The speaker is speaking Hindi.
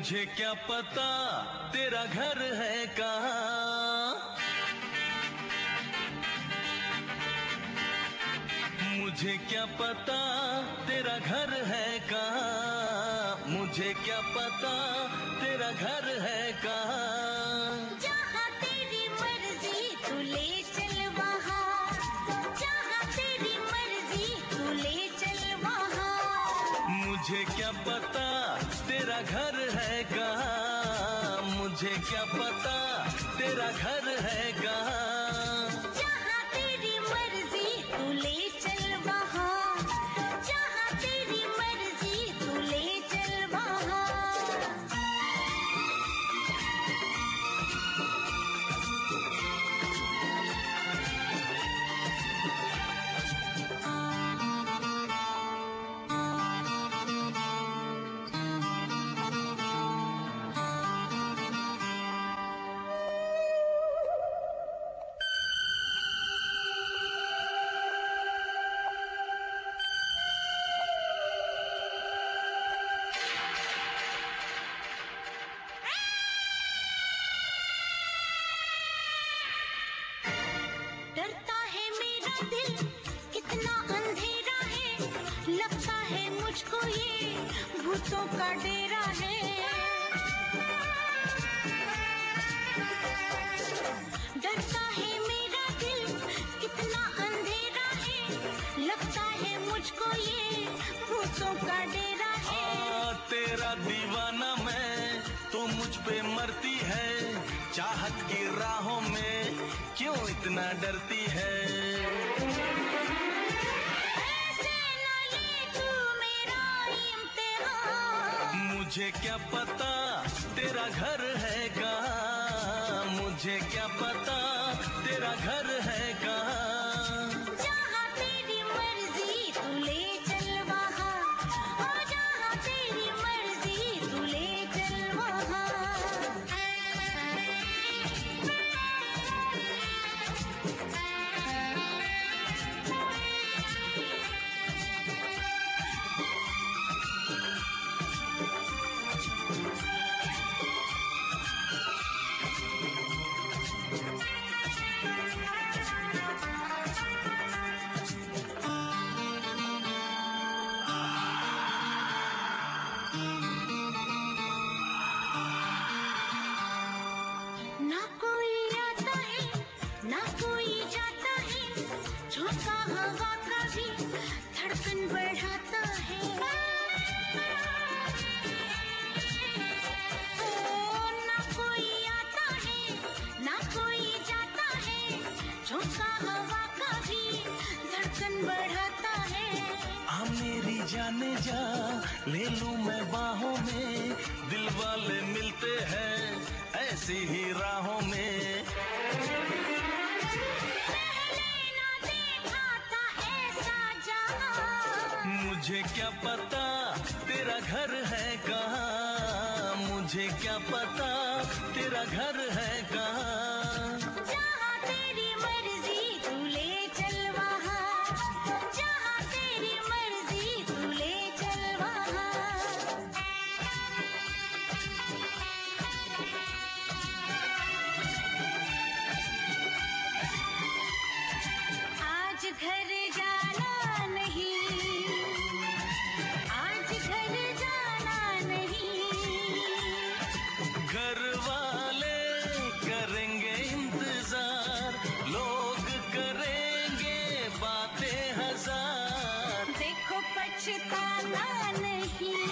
मुझे क्या पता तेरा घर है कहाँ, मुझे क्या पता तेरा घर है कहाँ, मुझे क्या पता तेरा घर है कहाँ। जहाँ तेरी मर्जी तू ले चल वहाँ, जहाँ तेरी मर्जी तू ले चल वहाँ। मुझे क्या पता तेरा घर है कहाँ, मुझे क्या पता तेरा घर है कहाँ। जहाँ तेरी मर्जी तू ले चल वहाँ, जहाँ तेरी मर्जी तू ले चल वहाँ। डरता है मेरा दिल, कितना अंधेरा है, लगता है मुझको ये भूतों का डेरा है। डरता है मेरा दिल, कितना अंधेरा है, लगता है मुझको ये भूतों का डेरा है। तेरा दीवाना मैं तो मुझ पे मरती है, चाहत की राहों में क्यों इतना डरती है। ऐसे ना ले तू मेरा इम्तिहान, मुझे क्या पता तेरा घर है कहाँ, मुझे क्या पता तेरा घर है कहाँ। जहाँ तेरी मर्जी तू ले चल वहाँ, ओ जहाँ तेरी मर्जी तू ले चल वहाँ। ना कोई आता है, ना कोई जाता है, झोंका हवा का भी धड़कन बढ़ाता है। ओ, ना कोई आता है, ना कोई जाता है, झोंका हवा का भी धड़कन बढ़ाता है। आ मेरी जाने जा, ले लूं मैं बाहों में, दिल वाले मिलते हैं ऐसी ही राहों में। पहले ना देखा था ऐसा जहां, मुझे क्या पता तेरा घर है कहाँ, मुझे क्या पता तेरा घर है कहाँ। जहाँ तेरी मर्जी तू ले चल वहाँ, जहाँ तेरी मर्जी तू ले चल वहाँ। आज घर जाना नहीं, आज घर जाना नहीं, घर वाले करेंगे इंतजार, लोग करेंगे बातें हजार। देखो पछताना नहीं।